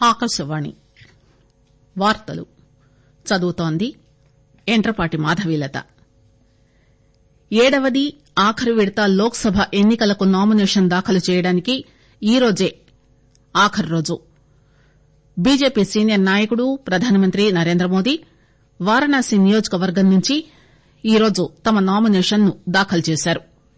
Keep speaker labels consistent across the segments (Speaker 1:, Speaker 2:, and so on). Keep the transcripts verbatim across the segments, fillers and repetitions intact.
Speaker 1: ఆకాశవాణి వార్తలు చదువుతోంది ఎంట్రపాటి మాధవీలత. ఏడవది ఆఖరు విడత లోక్ సభ ఎన్ని కలకు నామినేషన్ దాఖలు చేయడానికి ఈరోజే ఆఖరు రోజు. బీజేపీ సీనియర్ నాయకుడు ప్రధానమంత్రి నరేంద్రమోదీ వారణాసి నియోజకవర్గం నుంచి ఈరోజు తమ నామినేషన్ ను దాఖలు చేశారు.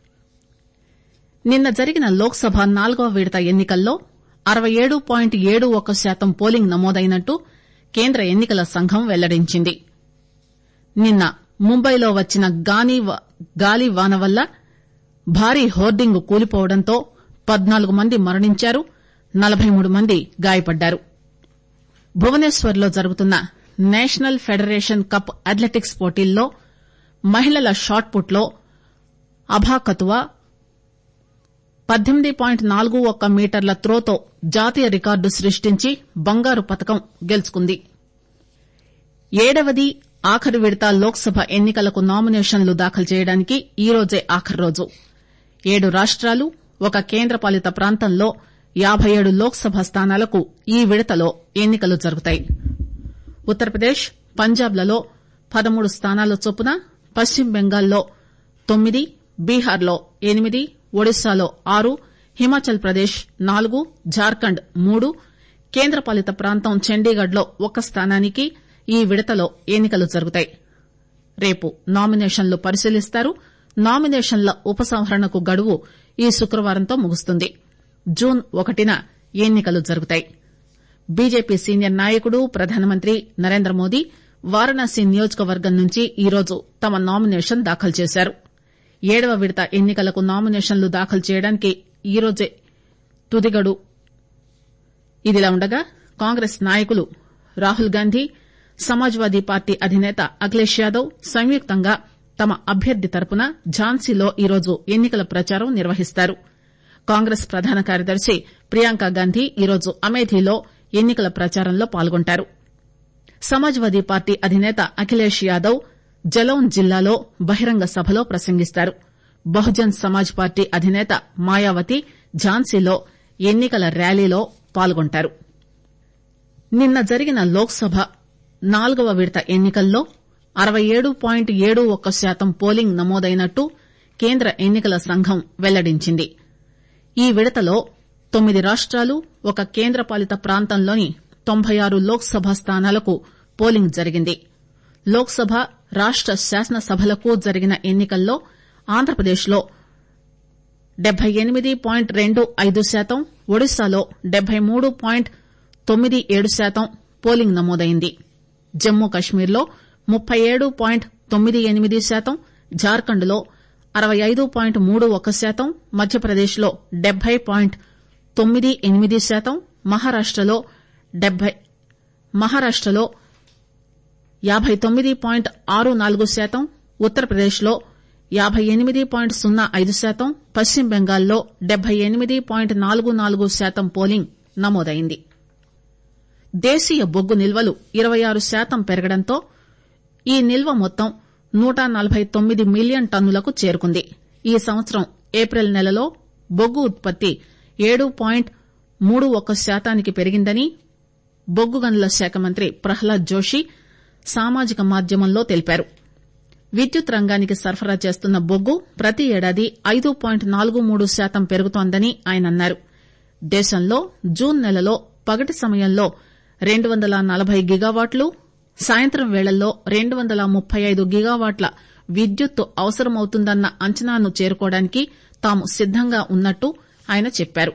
Speaker 1: నిన్న జరిగిన లోక్ సభ నాలుగవ విడత ఎన్ని కల్లో అరవై ఏడు పాయింట్ ఏడు ఒక్క శాతం పోలింగ్ నమోదైనట్టు కేంద్ర ఎన్ని కల సంఘం వెల్లడించింది. నిన్న ముంబైలో వచ్చిన గాలి వాన వల్ల భారీ హోర్డింగ్ కూలిపోవడంతో పద్నాలుగు మంది మరణించారు, నలబై మూడు మంది గాయపడ్డారు. భువనేశ్వర్ లో జరుగుతున్న నేషనల్ ఫెడరేషన్ కప్ అథ్లెటిక్స్ పోటీల్లో మహిళల షాట్ పుట్ లో అభా కతువా పద్దెనిమిది పాయింట్ నాలుగు ఒక్క మీటర్ల త్రోతో జాతీయ రికార్డు సృష్టించి బంగారు పతకం గెలుచుకుంది. ఏడవది ఆఖరు విడత లోక్ సభ ఎన్ని కలకు నామినేషన్లు దాఖలు చేయడానికి ఈరోజే ఆఖరు రోజు. ఏడు రాష్టాలు ఒక కేంద్రపాలిత ప్రాంతంలో యాబై ఏడు లోక్ సభ స్థానాలకు ఈ విడతలో ఎన్ని కలు జరుగుతాయి. ఉత్తరప్రదేశ్, పంజాబ్ లలో పదమూడు స్థానాల చొప్పున, పశ్చిమ బెంగాల్లో తొమ్మిది, బీహార్ లో ఎనిమిది, ఒడిశాలో ఆరు, హిమాచల్ ప్రదేశ్ నాలుగు, జార్ఖండ్ మూడు, కేంద్రపాలిత ప్రాంతం చండీగఢ్ లో ఒక స్థానానికి ఈ విడతలో ఎన్ని కలు జరుగుతాయి. రేపు నామినేషన్లు పరిశీలిస్తారు. నామినేషన్ల ఉపసంహరణకు గడువు ఈ శుక్రవారంతో ముగుస్తుంది. జూన్ ఒకటిన ఎన్ని కలు జరుగుతాయి. బీజేపీ సీనియర్ నాయకుడు ప్రధానమంత్రి నరేంద్రమోదీ వారణాసి నియోజకవర్గం నుంచి ఈరోజు తమ నామినేషన్ దాఖలు చేశారు. ఏడవ విడత ఎన్ని కలకు నామినేషన్లు దాఖలు చేయడానికి ఈరోజే తుది గడువు. ఇదిలా ఉండగా కాంగ్రెస్ నాయకులు రాహుల్ గాంధీ, సమాజ్వాదీ పార్టీ అధినేత అఖిలేష్ యాదవ్ సంయుక్తంగా తమ అభ్యర్థి తరపున ఝాన్సీలో ఈరోజు ఎన్ని కల ప్రచారం నిర్వహిస్తారు. కాంగ్రెస్ ప్రధాన కార్యదర్శి ప్రియాంక గాంధీ ఈరోజు అమేథీలో ఎన్ని కల ప్రచారంలో పాల్గొంటారు. సమాజ్వాదీ పార్టీ అధినేత అఖిలేష్ యాదవ్ జలౌన్ జిల్లాలో బహిరంగ సభలో ప్రసంగిస్తారు. బహుజన్ సమాజ్ పార్టీ అధినేత మాయావతి ఝాన్సీలో ఎన్ని కల ర్యాలీలో పాల్గొంటారు. నిన్న జరిగిన లోక్ సభ నాలుగవ విడత ఎన్ని కల్లో అరవై ఏడు పాయింట్ ఏడు ఒక్క శాతం పోలింగ్ నమోదైనట్టు కేంద్ర ఎన్ని కల సంఘం వెల్లడించింది. ఈ విడతలో తొమ్మిది రాష్టాలు ఒక కేంద్రపాలిత ప్రాంతంలోని తొంభై ఆరు లోక్ సభ స్థానాలకు పోలింగ్ జరిగింది. లోక్ సభ, రాష్ట శాసనసభలకు జరిగిన ఎన్ని కల్లో ఆంధ్రప్రదేశ్ లో డెబ్బై ఎనిమిది పాయింట్ రెండు ఐదు శాతం, ఒడిశాలో డెబ్బై మూడు పాయింట్ తొమ్మిది ఏడు శాతం పోలింగ్ నమోదైంది. జమ్మూ కశ్మీర్ లో ముప్పై ఏడు పాయింట్ తొమ్మిది ఎనిమిది శాతం, జార్ఖండ్ లో అరవై ఐదు పాయింట్ మూడు ఒక్క శాతం, మధ్యప్రదేశ్ లో డెబ్బై పాయింట్ తొమ్మిది ఎనిమిది శాతం, మహారాష్టలో డెబ్బై మహారాష్టలో యాబై తొమ్మిది పాయింట్ ఆరు నాలుగు శాతం, ఉత్తరప్రదేశ్ లో యాబై ఎనిమిది పాయింట్ సున్నా ఐదు శాతం, పశ్చిమ బెంగాల్లో డెబ్బై ఎనిమిది పాయింట్ నాలుగు నాలుగు శాతం పోలింగ్ నమోదైంది. దేశీయ బొగ్గు నిల్వలు ఇరవై ఆరు శాతం పెరగడంతో ఈ నిల్వ మొత్తం నూట నలబై తొమ్మిది మిలియన్ టన్నులకు చేరుకుంది. ఈ సంవత్సరం ఏప్రిల్ నెలలో బొగ్గు ఉత్పత్తి ఏడు పాయింట్ మూడు ఒక్క శాతానికి పెరిగిందని బొగ్గు గనుల శాఖ మంత్రి ప్రహ్లాద్ జోషి సామాజిక మాధ్యమంలో తెలిపారు. విద్యుత్ రంగానికి సరఫరా చేస్తున్న బొగ్గు ప్రతి ఏడాది ఐదు పాయింట్ నాలుగు మూడు శాతం పెరుగుతోందని ఆయన అన్నారు. దేశంలో జూన్ నెలలో పగటి సమయంలో రెండు వందల నలబై గిగావాట్లు, సాయంత్రం వేళల్లో రెండు వందల ముప్పై ఐదు గిగావాట్ల విద్యుత్తు అవసరమవుతుందన్న అంచనాను చేరుకోవడానికి తాము సిద్దంగా ఉన్నట్టు ఆయన చెప్పారు.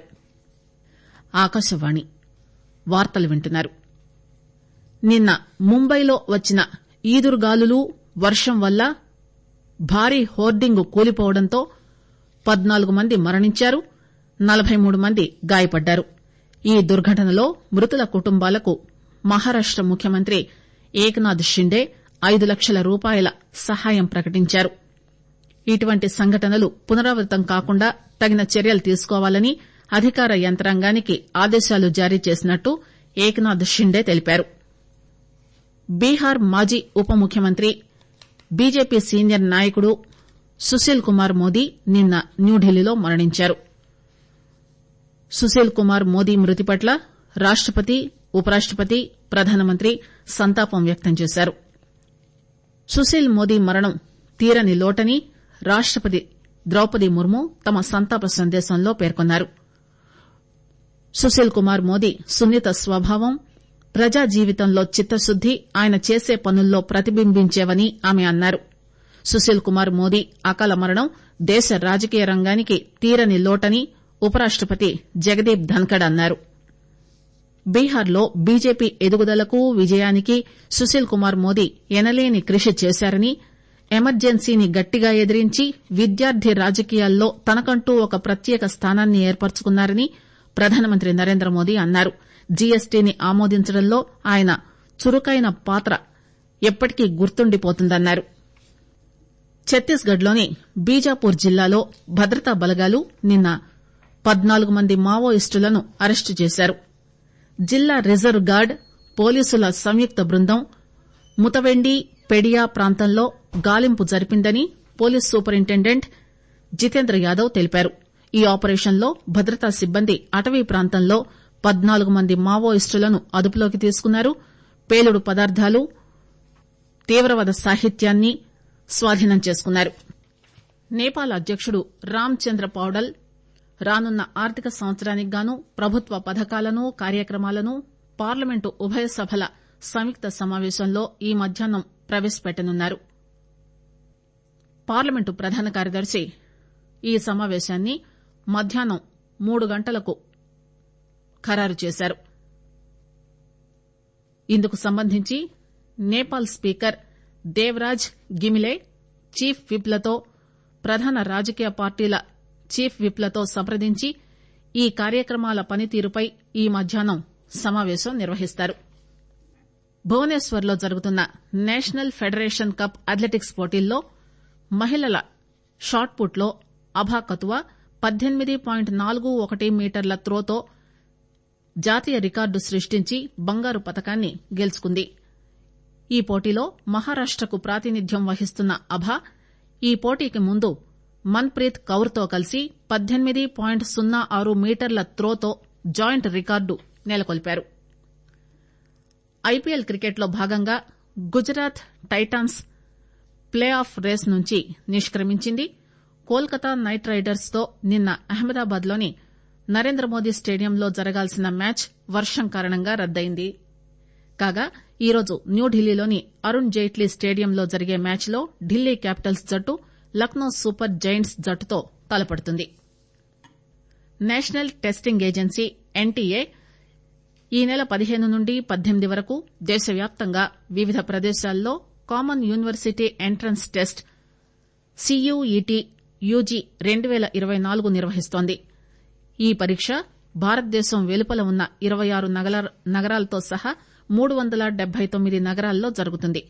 Speaker 1: ఆకాశవాణి వార్తలు వింటున్నారు. నిన్న ముంబైలో వచ్చిన ఈదురుగాలులు, వర్షం వల్ల భారీ హోర్డింగ్ కూలిపోవడంతో పద్నాలుగు మంది మరణించారు, నలబై మూడు మంది గాయపడ్డారు. ఈ దుర్ఘటనలో మృతుల కుటుంబాలకు మహారాష్ట ముఖ్యమంత్రి ఏక్నాథ్ షిండే ఐదు లక్షల రూపాయల సహాయం ప్రకటించారు. ఇటువంటి సంఘటనలు పునరావృతం కాకుండా తగిన చర్యలు తీసుకోవాలని అధికార యంత్రాంగానికి ఆదేశాలు జారీ చేసినట్టు ఏక్నాథ్ షిండే తెలిపారు. బీహార్ మాజీ ఉప ముఖ్యమంత్రి, బీజేపీ సీనియర్ నాయకుడు సుశీల్ కుమార్ మోదీ నిన్న న్యూఢిల్లీలో మరణించారు. సుశీల్ కుమార్ మోదీ మృతి పట్ల రాష్టపతి, ఉపరాష్టపతి ప్రధానమంత్రి సంతాపం వ్యక్తం చేశారు. సుశీల్ మోదీ మరణం తీరని లోటని రాష్టపతి ద్రౌపది ముర్ము తమ సంతాప సందేశంలో పేర్కొన్నారు. సుశీల్ కుమార్ మోదీ సున్నిత స్వభావం, ప్రజా జీవితంలో చిత్తశుద్ది ఆయన చేసే పనుల్లో ప్రతిబింబించేవని ఆమె అన్నారు. సుశీల్ కుమార్ మోదీ అకాల మరణం దేశ రాజకీయ రంగానికి తీరని లోటని ఉపరాష్టపతి జగదీప్ ధన్కడ్ అన్నారు. బీహార్లో బీజేపీ ఎదుగుదలకు విజయానికి సుశీల్ కుమార్ మోదీ ఎనలేని కృషి చేశారని, ఎమర్జెన్సీని గట్టిగా ఎదిరించి విద్యార్థి రాజకీయాల్లో తనకంటూ ఒక ప్రత్యేక స్థానాన్ని ఏర్పరచుకున్నారని ప్రధానమంత్రి నరేంద్రమోదీ అన్నారు. జీఎస్టీని ఆమోదించడంలో ఆయన చురుకైన పాత్ర ఎప్పటికీ గుర్తుండిపోతుందన్నారు. ఛత్తీస్ గఢ్ లోని బీజాపూర్ జిల్లాలో భద్రతా బలగాలు నిన్న పద్నాలుగు మంది మావోయిస్టులను అరెస్టు చేశారు. జిల్లా రిజర్వ్ గార్డ్ పోలీసుల సంయుక్త బృందం ముతవెండి పెడియా ప్రాంతంలో గాలింపు జరిపిందని పోలీస్ సూపరింటెండెంట్ జితేంద్ర యాదవ్ తెలిపారు. ఈ ఆపరేషన్లో భద్రతా సిబ్బంది అటవీ ప్రాంతంలో పద్నాలుగు మంది మావోయిస్టులను అదుపులోకి తీసుకున్నారు. పేలుడు పదార్థాలు, తీవ్రవాద సాహిత్యాన్ని స్వాధీనం చేసుకున్నారు. నేపాల్ అధ్యకుడు రామ్ చంద్ర పౌడల్ రానున్న ఆర్థిక సంవత్సరానికి గాను ప్రభుత్వ పథకాలను, కార్యక్రమాలను పార్లమెంటు ఉభయ సభల సంయుక్త సమావేశంలో ఈ మధ్యాహ్నం ప్రవేశపెట్టనున్నారు. పార్లమెంటు ప్రధాన కార్యదర్శి ఈ సమావేశాన్ని మధ్యాహ్నం మూడు గంటలకు ఖరారు చేశారు. ఇందుకు సంబంధించి నేపాల్ స్పీకర్ దేవరాజ్ గిమిలే చీఫ్ విప్లతో, ప్రధాన రాజకీయ పార్టీల చీఫ్ విప్లతో సంప్రదించి ఈ కార్యక్రమాల పనితీరుపై ఈ మధ్యాహ్నం సమావేశం నిర్వహిస్తారు. భువనేశ్వర్ లో జరుగుతున్న నేషనల్ ఫెడరేషన్ కప్ అథ్లెటిక్స్ పోటీల్లో మహిళల షాట్ పుట్ లో అభా కతువా పద్దెనిమిది పాయింట్ నాలుగు ఒకటి మీటర్ల త్రోతో జాతీయ రికార్డు సృష్టించి బంగారు పతకాన్ని గెలుచుకుంది. ఈ పోటీలో మహారాష్టకు ప్రాతినిధ్యం వహిస్తున్న అభా ఈ పోటీకి ముందు మన్ ప్రీత్ కౌర్ తో కలిసి పద్దెనిమిది పాయింట్ సున్నా ఆరు మీటర్ల త్రోతో జాయింట్ రికార్డు నెలకొల్పారు. ఐపీఎల్ క్రికెట్ లో భాగంగా Gujarat Titans playoff race నుంచి నిష్క్రమించింది. కోల్కతా నైట్ రైడర్స్ తో నిన్న అహ్మదాబాద్ లోని నరేంద్రమోదీ స్టేడియంలో జరగాల్సిన మ్యాచ్ వర్షం కారణంగా రద్దయింది. కాగా ఈరోజు న్యూఢిల్లీలోని అరుణ్ జైట్లీ స్టేడియంలో జరిగే మ్యాచ్ లో ఢిల్లీ క్యాపిటల్స్ జట్టు లక్నో సూపర్ జైంట్స్ జట్టుతో తలపడుతుంది. నేషనల్ టెస్టింగ్ ఏజెన్సీ ఎన్టీఏ ఈ నెల పదిహేను నుండి పద్దెనిమిది వరకు దేశవ్యాప్తంగా వివిధ ప్రదేశాల్లో common university entrance test CUET UG రెండు పేల ఇరవై నాలుగు నిర్వహిస్తోంది. ఈ పరీక్ష భారతదేశం వెలుపల ఉన్న ఇరవై ఆరు నగరాలతో సహా మూడు వందల డెబ్బై తొమ్మిది నగరాల్లో జరుగుతుంది.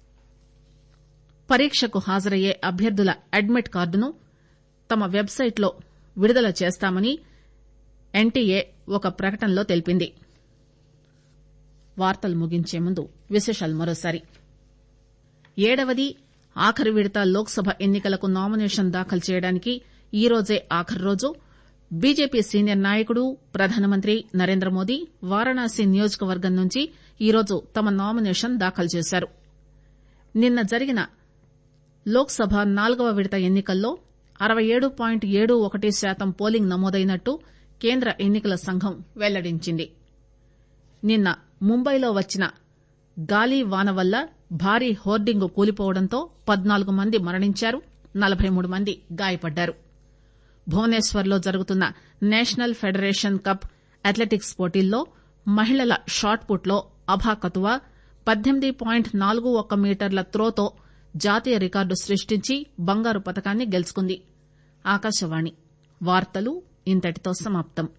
Speaker 1: పరీక్షకు హాజరయ్యే అభ్యర్థుల అడ్మిట్ కార్డును తమ వెబ్సైట్ లో విడుదల చేస్తామని ఎన్టీఏ ఒక ప్రకటనలో తెలిపింది. వార్తలు ముగించే ముందు విశేషాలు మరోసారి. ఏడవది ఆఖరి విడత లోక్ సభ ఎన్నికలకు నామినేషన్ దాఖలు చేయడానికి ఈ రోజే ఆఖరు రోజు. బీజేపీ సీనియర్ నాయకుడు ప్రధానమంత్రి నరేంద్రమోదీ వారణాసి నియోజకవర్గం నుంచి ఈరోజు తమ నామినేషన్ దాఖలు చేశారు. నిన్న జరిగిన లోక్ సభ నాలుగవ విడత ఎన్నికల్లో అరవై ఏడు పాయింట్ ఏడు ఒకటి శాతం పోలింగ్ నమోదైనట్టు కేంద్ర ఎన్నికల సంఘం వెల్లడించింది. నిన్న ముంబైలో వచ్చిన గాలి వాన వల్ల భారీ హోర్డింగు కూలిపోవడంతో పద్నాలుగు మంది మరణించారు, నలబై మూడు మంది గాయపడ్డారు. భువనేశ్వర్ లో జరుగుతున్న నేషనల్ ఫెడరేషన్ కప్ అథ్లెటిక్స్ పోటీల్లో మహిళల షాట్ పుట్ లో అభా కతువా పద్దెనిమిది పాయింట్ నాలుగు ఒక్క మీటర్ల త్రోతో జాతీయ రికార్డు సృష్టించి బంగారు పతకాన్ని గెలుచుకుంది. ఆకాశవాణి వార్తలు ఇంతటితో సమాప్తం.